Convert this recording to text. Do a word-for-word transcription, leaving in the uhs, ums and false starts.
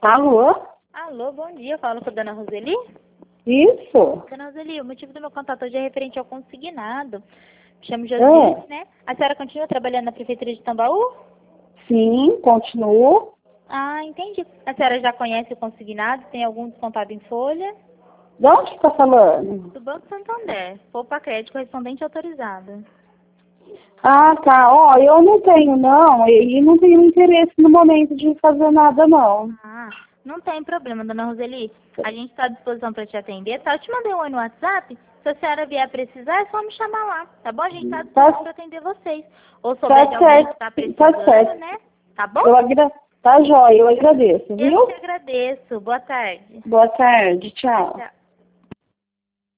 Alô? Alô, bom dia. Falo com a dona Roseli. Isso. Dona Roseli, o motivo do meu contato hoje é referente ao consignado. Me chamo Josiane, É. né? A senhora continua trabalhando na Prefeitura de Tambaú? Sim, continuo. Ah, entendi. A senhora já conhece o consignado? Tem algum descontado em folha? De onde que tá falando? Do Banco Santander. Poupa crédito correspondente autorizado. Ah, tá. Ó, eu não tenho, não. E não tenho interesse no momento de fazer nada, não. Ah, não tem problema, dona Roseli. A gente está à disposição para te atender, tá? Eu te mandei um oi no WhatsApp. Se a senhora vier precisar, é só me chamar lá, tá bom? A gente está à disposição Tá, para atender vocês. Ou souber tá de alguém que certo. está Tá precisando, certo. né? Tá bom? Eu agra... Tá jóia, eu agradeço, Eu viu? te agradeço. Boa tarde. Boa tarde, tchau. Tchau.